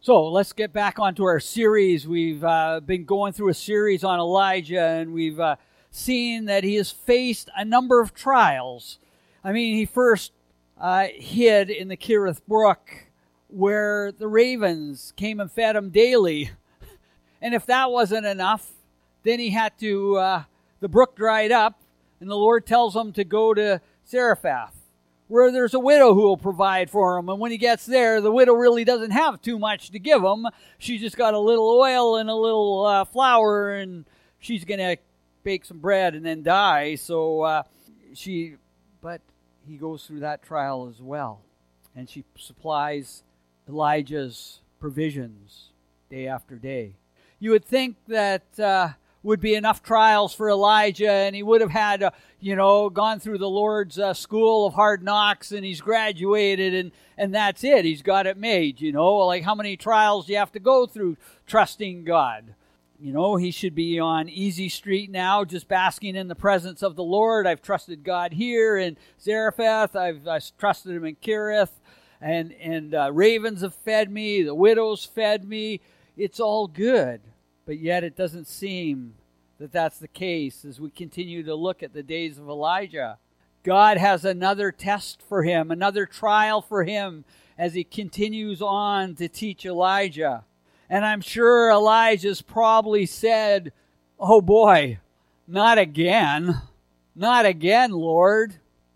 So let's get back onto our series. We've been going through a series on Elijah, and we've seen that he has faced a number of trials. I mean, he first hid in the Kerith Brook, where the ravens came and fed him daily. And if that wasn't enough, then he had to, the brook dried up, and the Lord tells him to go to Zarephath, where there's a widow who will provide for him. And when he gets there, the widow really doesn't have too much to give him. She just got a little oil and a little flour, and she's going to bake some bread and then die. But he goes through that trial as well. And she supplies Elijah's provisions day after day. You would think that would be enough trials for Elijah, and he would have had, gone through the Lord's school of hard knocks, and he's graduated, and that's it. He's got it made, Like, how many trials do you have to go through trusting God? He should be on easy street now, just basking in the presence of the Lord. I've trusted God here in Zarephath. I've trusted him in Kerith, and ravens have fed me. The widows fed me. It's all good. But yet it doesn't seem that that's the case as we continue to look at the days of Elijah. God has another test for him, another trial for him as he continues on to teach Elijah. And I'm sure Elijah's probably said, "Oh boy, not again. Not again, Lord."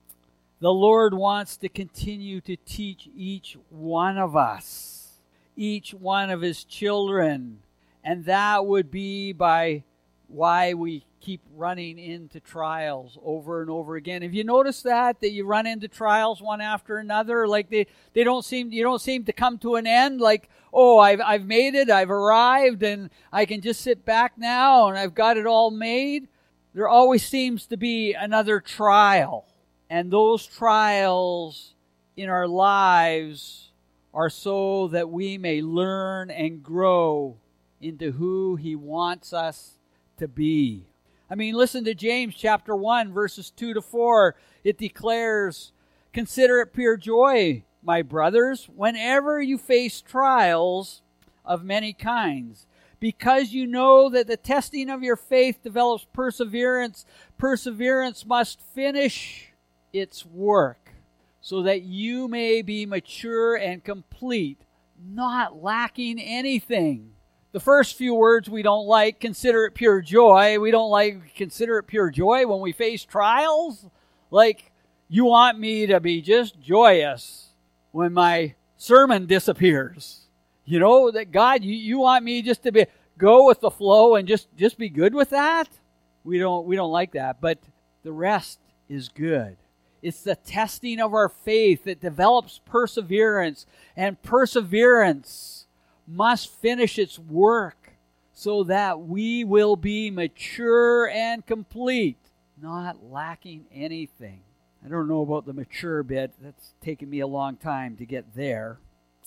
The Lord wants to continue to teach each one of us, each one of his children. And that would be by why we keep running into trials over and over again. Have you noticed that you run into trials one after another? Like you don't seem to come to an end. Like, oh, I've made it, I've arrived, and I can just sit back now, and I've got it all made. There always seems to be another trial, and those trials in our lives are so that we may learn and grow into who he wants us to be. I mean, listen to James chapter 1, verses 2 to 4. It declares, "Consider it pure joy, my brothers, whenever you face trials of many kinds, because you know that the testing of your faith develops perseverance. Perseverance must finish its work, so that you may be mature and complete, not lacking anything." The first few words we don't like, consider it pure joy. We don't like consider it pure joy when we face trials. Like, you want me to be just joyous when my sermon disappears. That God, you want me just to go with the flow and just be good with that? We don't like that, but the rest is good. It's the testing of our faith that develops perseverance, and perseverance must finish its work so that we will be mature and complete, not lacking anything. I don't know about the mature bit. That's taken me a long time to get there.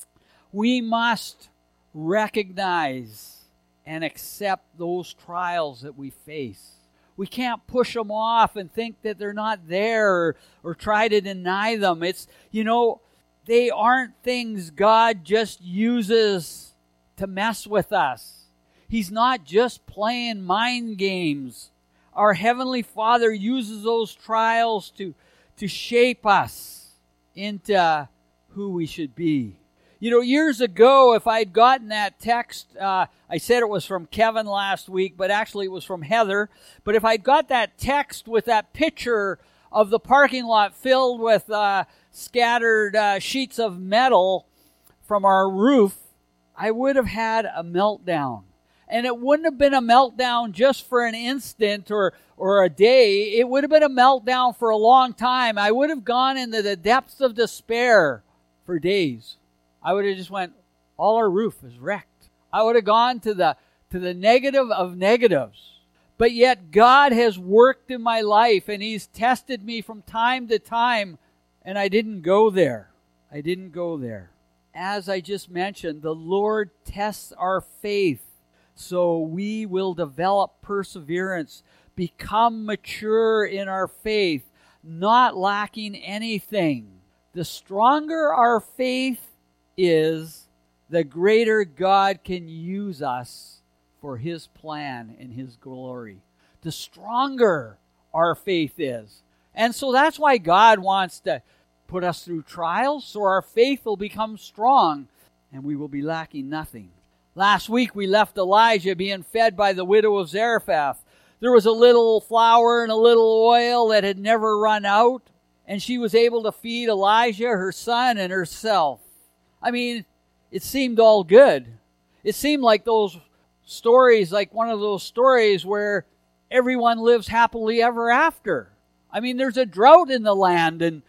We must recognize and accept those trials that we face. We can't push them off and think that they're not there or try to deny them. They aren't things God just uses to mess with us. He's not just playing mind games. Our Heavenly Father uses those trials to shape us into who we should be. Years ago, if I'd gotten that text, I said it was from Kevin last week, but actually it was from Heather. But if I'd got that text with that picture of the parking lot filled with scattered sheets of metal from our roof, I would have had a meltdown. And it wouldn't have been a meltdown just for an instant or a day. It would have been a meltdown for a long time. I would have gone into the depths of despair for days. I would have just went, all our roof is wrecked. I would have gone to the negative of negatives. But yet God has worked in my life, and he's tested me from time to time, and I didn't go there. As I just mentioned, the Lord tests our faith so we will develop perseverance, become mature in our faith, not lacking anything. The stronger our faith is, the greater God can use us for His plan and His glory. The stronger our faith is. And so that's why God wants to put us through trials, so our faith will become strong and we will be lacking nothing. Last week we left Elijah being fed by the widow of Zarephath. There was a little flour and a little oil that had never run out, and she was able to feed Elijah, her son, and herself. I mean, it seemed all good. It seemed like those stories, like one of those stories where everyone lives happily ever after. I mean, there's a drought in the land, and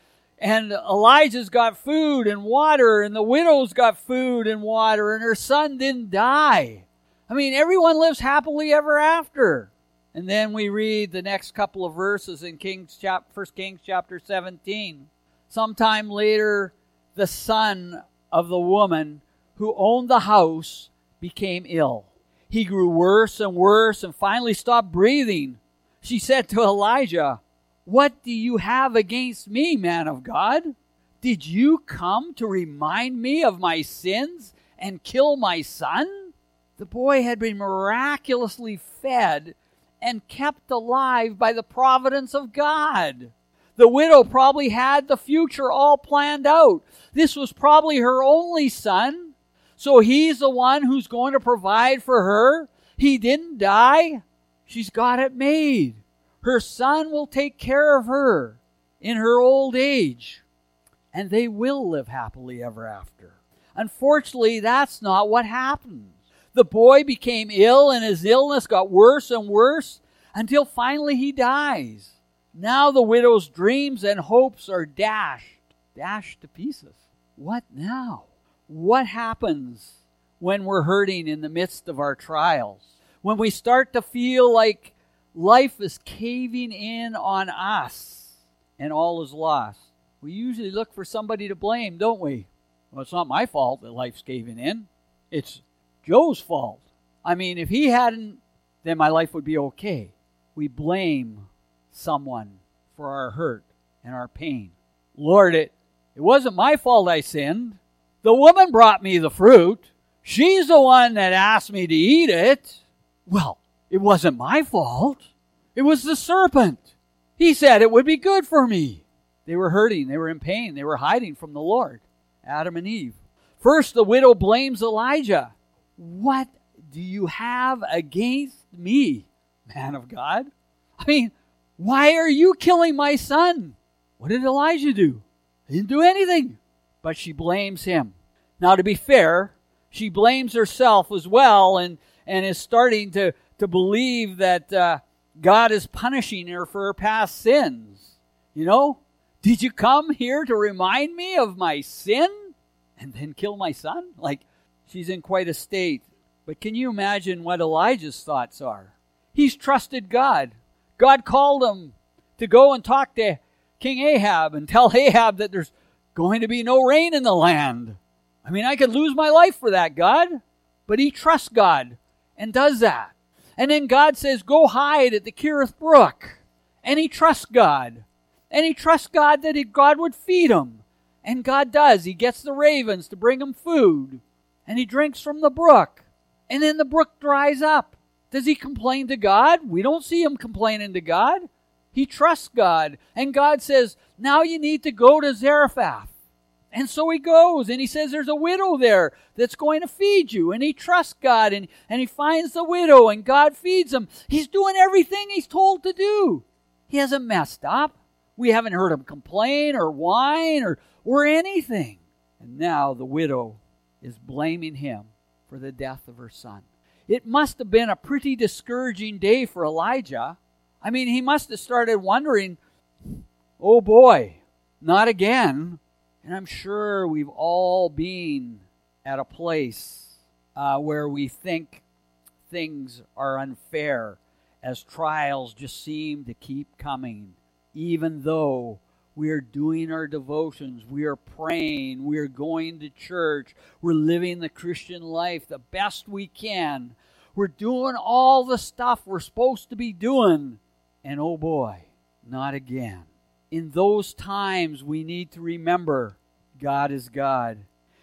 Elijah's got food and water, and the widow's got food and water, and her son didn't die. I mean, everyone lives happily ever after. And then we read the next couple of verses in 1 Kings chapter 17. Sometime later, the son of the woman who owned the house became ill. He grew worse and worse and finally stopped breathing. She said to Elijah, "What do you have against me, man of God? Did you come to remind me of my sins and kill my son?" The boy had been miraculously fed and kept alive by the providence of God. The widow probably had the future all planned out. This was probably her only son, so he's the one who's going to provide for her. He didn't die. She's got it made. Her son will take care of her in her old age, and they will live happily ever after. Unfortunately, that's not what happens. The boy became ill, and his illness got worse and worse until finally he dies. Now the widow's dreams and hopes are dashed to pieces. What now? What happens when we're hurting in the midst of our trials? When we start to feel like life is caving in on us and all is lost. We usually look for somebody to blame, don't we? Well, it's not my fault that life's caving in. It's Joe's fault. I mean, if he hadn't, then my life would be okay. We blame someone for our hurt and our pain. Lord, it wasn't my fault I sinned. The woman brought me the fruit. She's the one that asked me to eat it. Well, it wasn't my fault. It was the serpent. He said it would be good for me. They were hurting. They were in pain. They were hiding from the Lord. Adam and Eve. First, the widow blames Elijah. "What do you have against me, man of God? I mean, why are you killing my son?" What did Elijah do? He didn't do anything. But she blames him. Now, to be fair, she blames herself as well and is starting to believe that God is punishing her for her past sins. You know, did you come here to remind me of my sin and then kill my son? Like, she's in quite a state. But can you imagine what Elijah's thoughts are? He's trusted God. God called him to go and talk to King Ahab and tell Ahab that there's going to be no rain in the land. I mean, I could lose my life for that, God. But he trusts God and does that. And then God says, "Go hide at the Kerith Brook." And he trusts God. And he trusts God that God would feed him. And God does. He gets the ravens to bring him food. And he drinks from the brook. And then the brook dries up. Does he complain to God? We don't see him complaining to God. He trusts God. And God says, "Now you need to go to Zarephath." And so he goes, and he says there's a widow there that's going to feed you. And he trusts God, and he finds the widow, and God feeds him. He's doing everything he's told to do. He hasn't messed up. We haven't heard him complain or whine or anything. And now the widow is blaming him for the death of her son. It must have been a pretty discouraging day for Elijah. I mean, he must have started wondering, oh boy, not again. And I'm sure we've all been at a place where we think things are unfair as trials just seem to keep coming. Even though we are doing our devotions, we are praying, we are going to church, we're living the Christian life the best we can. We're doing all the stuff we're supposed to be doing. And oh boy, not again. In those times, we need to remember God is God.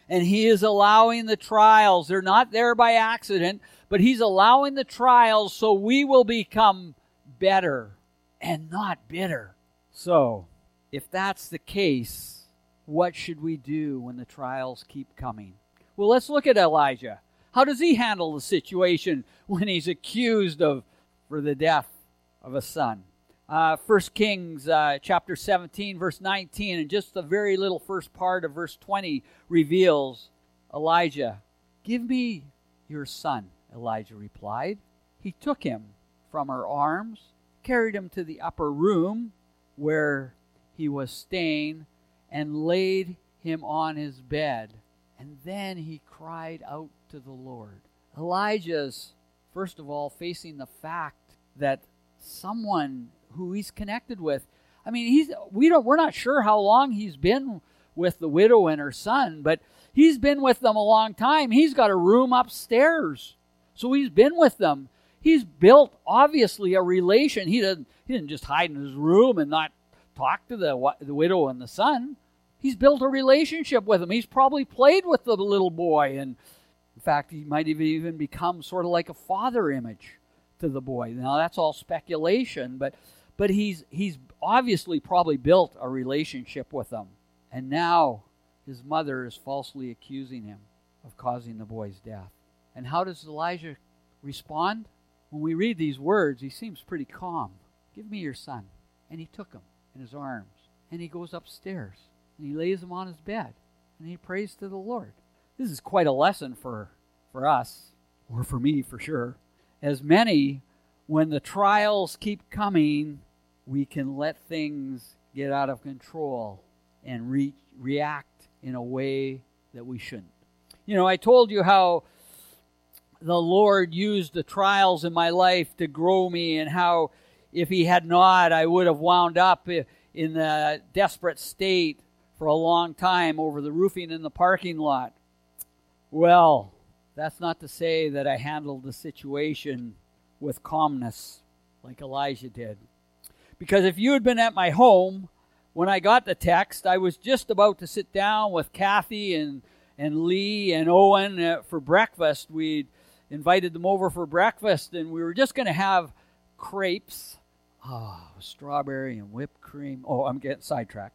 And he is allowing the trials. They're not there by accident, but he's allowing the trials so we will become better and not bitter. So, if that's the case, what should we do when the trials keep coming? Well, let's look at Elijah. How does he handle the situation when he's accused for the death of a son? 1 Kings chapter 17, verse 19, and just the very little first part of verse 20 reveals Elijah. "Give me your son," Elijah replied. He took him from her arms, carried him to the upper room where he was staying, and laid him on his bed. And then he cried out to the Lord. Elijah's, first of all, facing the fact that someone who he's connected with, I mean, we're not sure how long he's been with the widow and her son, but he's been with them a long time. He's got a room upstairs, so he's been with them. He's built, obviously, a relation. He didn't just hide in his room and not talk to the widow and the son. He's built a relationship with them. He's probably played with the little boy, and in fact, he might have even become sort of like a father image to the boy. Now, that's all speculation, but he's obviously probably built a relationship with them. And now his mother is falsely accusing him of causing the boy's death. And how does Elijah respond? When we read these words, he seems pretty calm. "Give me your son." And he took him in his arms, and he goes upstairs, and he lays him on his bed, and he prays to the Lord. This is quite a lesson for us, or for me for sure. As many, when the trials keep coming, we can let things get out of control and react in a way that we shouldn't. You know, I told you how the Lord used the trials in my life to grow me, and how if he had not, I would have wound up in a desperate state for a long time over the roofing in the parking lot. Well, that's not to say that I handled the situation with calmness like Elijah did. Because if you had been at my home when I got the text, I was just about to sit down with Kathy and Lee and Owen for breakfast. We'd invited them over for breakfast, and we were just going to have crepes. Strawberry and whipped cream. I'm getting sidetracked.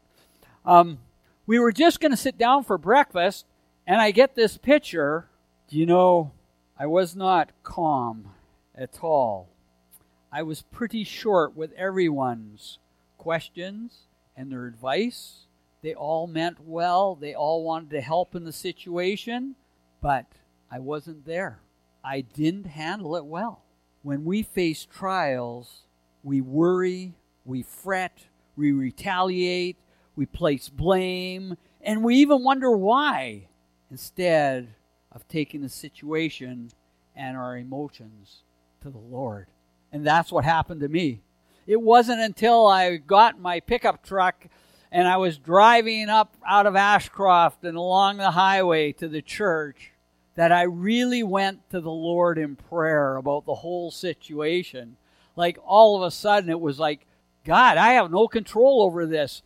We were just going to sit down for breakfast, and I get this picture. You know, I was not calm at all. I was pretty short with everyone's questions and their advice. They all meant well. They all wanted to help in the situation, but I wasn't there. I didn't handle it well. When we face trials, we worry, we fret, we retaliate, we place blame, and we even wonder why, instead of taking the situation and our emotions to the Lord. And that's what happened to me. It wasn't until I got my pickup truck and I was driving up out of Ashcroft and along the highway to the church that I really went to the Lord in prayer about the whole situation. Like all of a sudden it was like, God, I have no control over this.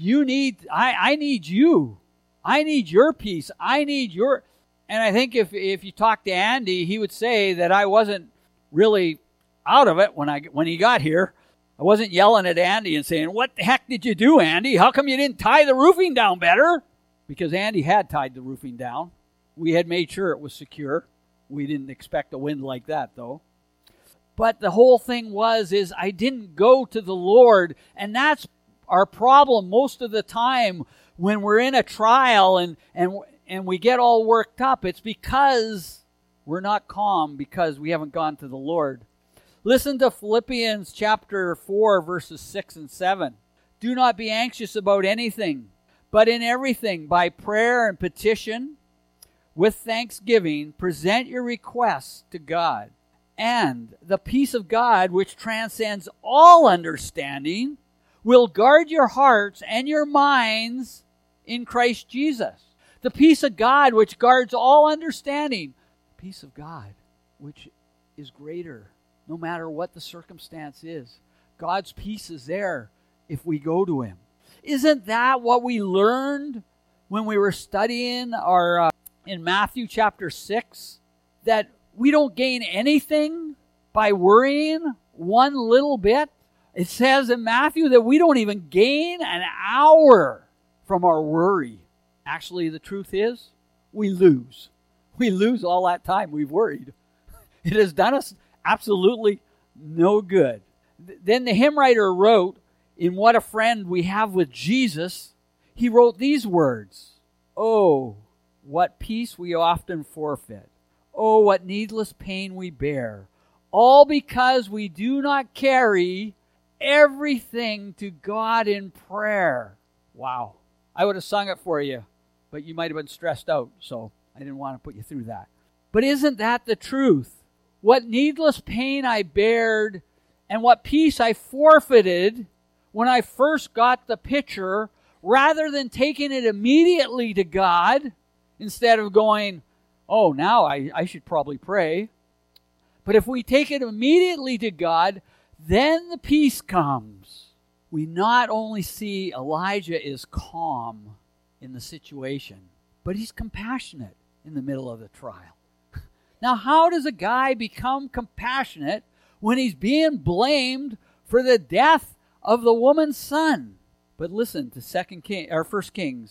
I need you. I need your peace. I need your... And I think if you talk to Andy, he would say that I wasn't really out of it when he got here. I wasn't yelling at Andy and saying, "What the heck did you do, Andy? How come you didn't tie the roofing down better?" Because Andy had tied the roofing down. We had made sure it was secure. We didn't expect a wind like that, though. But the whole thing is I didn't go to the Lord, and that's our problem most of the time when we're in a trial and we get all worked up. It's because we're not calm, because we haven't gone to the Lord. Listen to Philippians chapter 4, verses 6 and 7. "Do not be anxious about anything, but in everything, by prayer and petition, with thanksgiving, present your requests to God. And the peace of God, which transcends all understanding, will guard your hearts and your minds in Christ Jesus." The peace of God, which guards all understanding. Peace of God, which is greater, no matter what the circumstance is. God's peace is there if we go to Him. Isn't that what we learned when we were studying our in Matthew chapter 6 that we don't gain anything by worrying one little bit? It says in Matthew that we don't even gain an hour from our worry. Actually, the truth is, we lose. We lose all that time we've worried. It has done us absolutely no good. Then the hymn writer wrote, in What a Friend We Have with Jesus, he wrote these words, "Oh, what peace we often forfeit. Oh, what needless pain we bear. All because we do not carry everything to God in prayer." Wow. I would have sung it for you, but you might have been stressed out, so I didn't want to put you through that. But isn't that the truth? What needless pain I bared and what peace I forfeited when I first got the picture, rather than taking it immediately to God, instead of going, oh, now I should probably pray. But if we take it immediately to God, then the peace comes. We not only see Elijah is calm in the situation, but he's compassionate in the middle of the trial. Now, how does a guy become compassionate when he's being blamed for the death of the woman's son? But listen to 1 Kings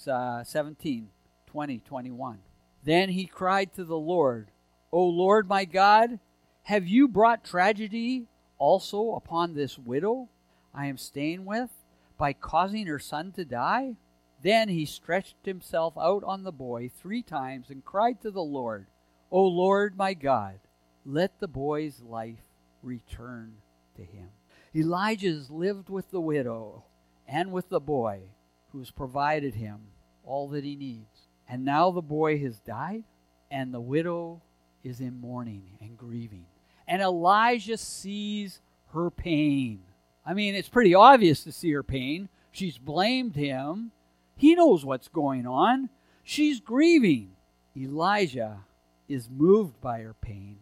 17, 20, 21. Then he cried to the Lord, "O Lord my God, have you brought tragedy also upon this widow I am staying with by causing her son to die?" Then he stretched himself out on the boy 3 times and cried to the Lord, "O Lord my God, let the boy's life return to him." Elijah's lived with the widow and with the boy who has provided him all that he needs. And now the boy has died, and the widow is in mourning and grieving. And Elijah sees her pain. I mean, it's pretty obvious to see her pain. She's blamed him. He knows what's going on. She's grieving. Elijah is moved by her pain.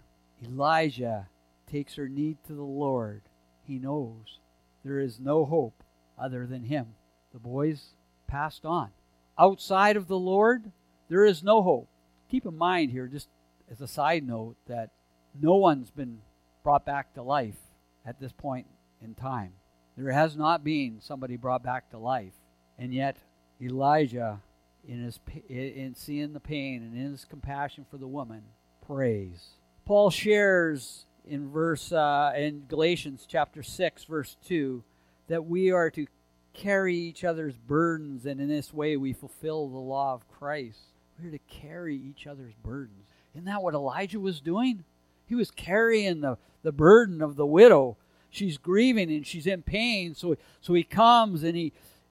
Elijah takes her need to the Lord. He knows there is no hope other than him. The boy's passed on. Outside of the Lord, there is no hope. Keep in mind here, just as a side note, that no one's been brought back to life at this point in time. There has not been somebody brought back to life. And yet, Elijah, in seeing the pain and in his compassion for the woman, prays. Paul shares in Galatians chapter 6, verse 2, that we are to carry each other's burdens, and in this way we fulfill the law of Christ. We're to carry each other's burdens. Isn't that what Elijah was doing? He was carrying the burden of the widow. She's grieving and she's in pain, so he comes and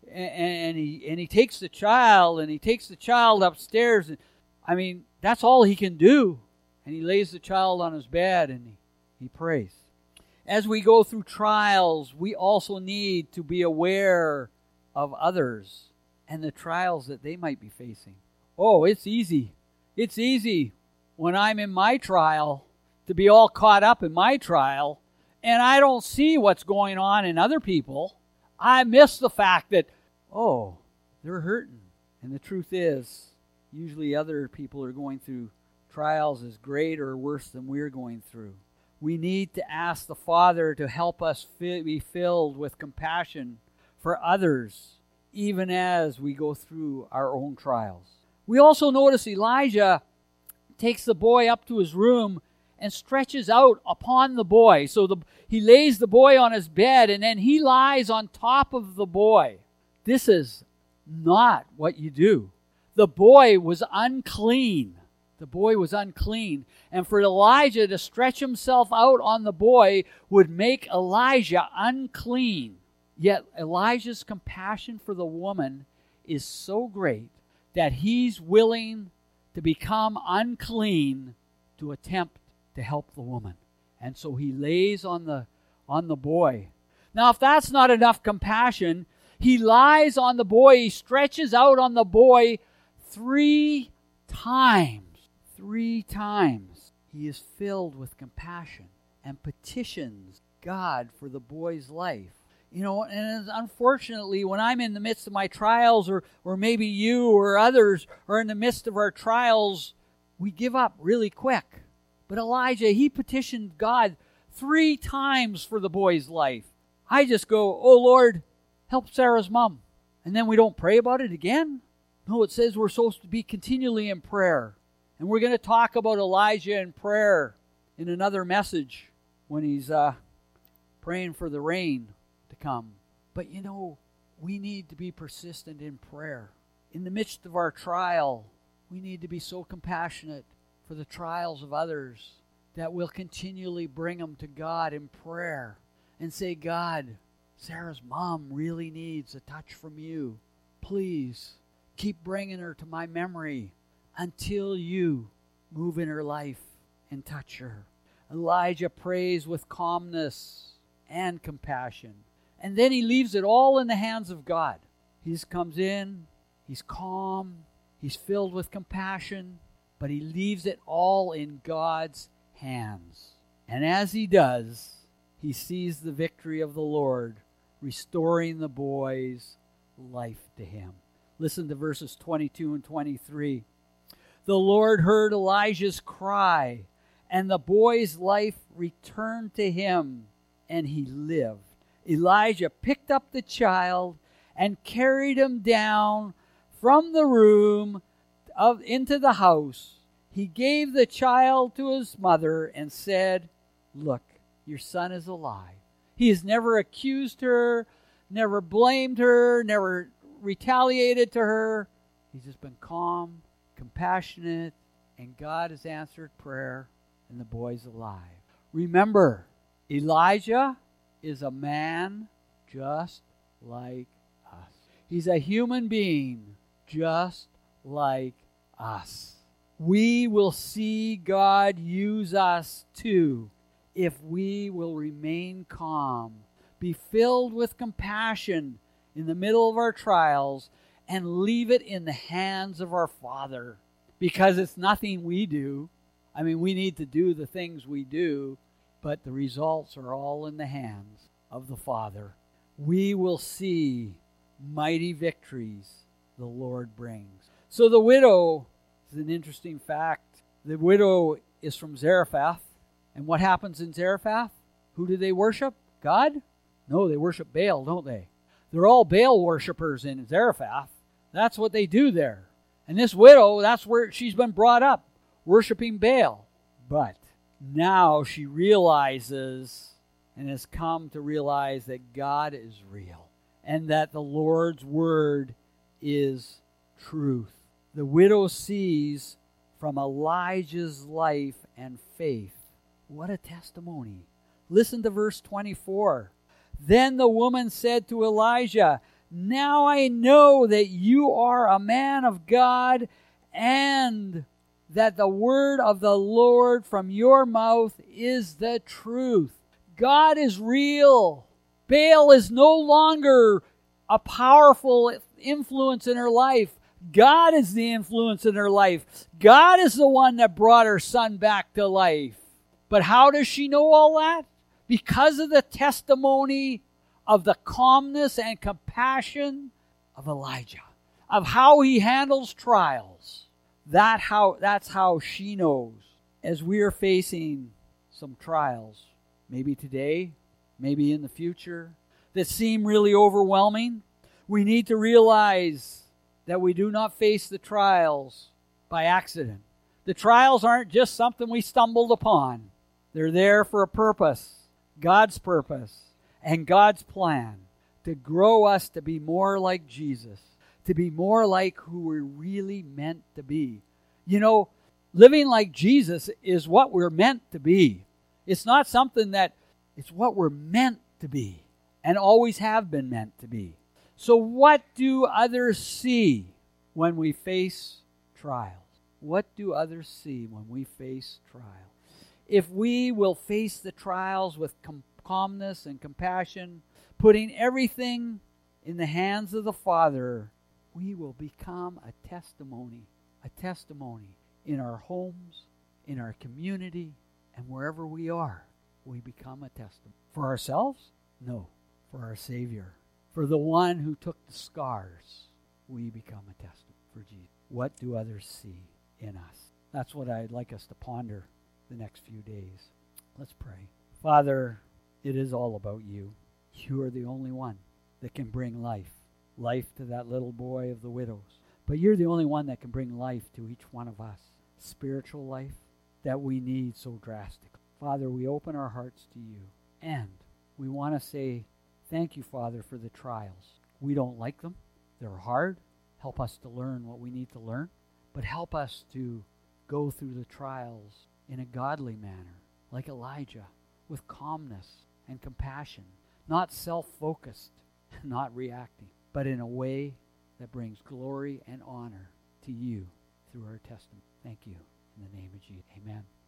he takes the child, and he takes the child upstairs, and I mean, that's all he can do. And he lays the child on his bed and he prays. As we go through trials, we also need to be aware of others and the trials that they might be facing. Oh, it's easy. It's easy when I'm in my trial to be all caught up in my trial, and I don't see what's going on in other people. I miss the fact that, oh, they're hurting. And the truth is, usually other people are going through trials as great or worse than we're going through. We need to ask the Father to help us be filled with compassion for others, even as we go through our own trials. We also notice Elijah takes the boy up to his room and stretches out upon the boy. So he lays the boy on his bed, and then he lies on top of the boy. This is not what you do. The boy was unclean. The boy was unclean. And for Elijah to stretch himself out on the boy would make Elijah unclean. Yet Elijah's compassion for the woman is so great that he's willing to become unclean to attempt to help the woman. And so he lays on the boy. Now, if that's not enough compassion, he lies on the boy, he stretches out on the boy 3 times. 3 times. He is filled with compassion and petitions God for the boy's life. You know, and unfortunately, when I'm in the midst of my trials, or maybe you or others are in the midst of our trials, we give up really quick. But Elijah, he petitioned God 3 times for the boy's life. I just go, oh Lord, help Sarah's mom. And then we don't pray about it again? No, it says we're supposed to be continually in prayer. And we're going to talk about Elijah in prayer in another message when he's praying for the rain to come. But we need to be persistent in prayer. In the midst of our trial, we need to be so compassionate for the trials of others that we'll continually bring them to God in prayer and say, God, Sarah's mom really needs a touch from you. Please keep bringing her to my memory until you move in her life and touch her. Elijah prays with calmness and compassion. And then he leaves it all in the hands of God. He just comes in, he's calm, he's filled with compassion, but he leaves it all in God's hands. And as he does, he sees the victory of the Lord, restoring the boy's life to him. Listen to verses 22 and 23. The Lord heard Elijah's cry, and the boy's life returned to him, and he lived. Elijah picked up the child and carried him down from the room into the house. He gave the child to his mother and said, look, your son is alive. He has never accused her, never blamed her, never retaliated to her. He's just been calm, compassionate, and God has answered prayer, and the boy's alive. Remember, Elijah is a man just like us. He's a human being just like us. We will see God use us too if we will remain calm, be filled with compassion in the middle of our trials, and leave it in the hands of our Father. Because it's nothing we do. I mean, we need to do the things we do, but the results are all in the hands of the Father. We will see mighty victories the Lord brings. So the widow is an interesting fact. The widow is from Zarephath. And what happens in Zarephath? Who do they worship? God? No, they worship Baal, don't they? They're all Baal worshipers in Zarephath. That's what they do there. And this widow, that's where she's been brought up, worshiping Baal. But now she realizes and has come to realize that God is real and that the Lord's word is truth. The widow sees from Elijah's life and faith. What a testimony. Listen to verse 24. Then the woman said to Elijah, now I know that you are a man of God and that the word of the Lord from your mouth is the truth. God is real. Baal is no longer a powerful influence in her life. God is the influence in her life. God is the one that brought her son back to life. But how does she know all that? Because of the testimony of the calmness and compassion of Elijah, of how he handles trials. That's how she knows. As we are facing some trials, maybe today, maybe in the future, that seem really overwhelming, we need to realize that we do not face the trials by accident. The trials aren't just something we stumbled upon. They're there for a purpose, God's purpose, and God's plan to grow us to be more like Jesus, to be more like who we're really meant to be. Living like Jesus is what we're meant to be. It's not something it's what we're meant to be and always have been meant to be. So what do others see when we face trials? What do others see when we face trials? If we will face the trials with calmness and compassion, putting everything in the hands of the Father, we will become a testimony in our homes, in our community, and wherever we are. We become a testimony. For ourselves? No. For our Savior. For the one who took the scars, we become a testimony for Jesus. What do others see in us? That's what I'd like us to ponder the next few days. Let's pray. Father, it is all about you. You are the only one that can bring life to that little boy of the widows. But you're the only one that can bring life to each one of us, spiritual life that we need so drastically. Father, we open our hearts to you, and we want to say thank you, Father, for the trials. We don't like them. They're hard. Help us to learn what we need to learn, but help us to go through the trials in a godly manner, like Elijah, with calmness and compassion, not self-focused, not reacting, but in a way that brings glory and honor to you through our testimony. Thank you. In the name of Jesus, amen.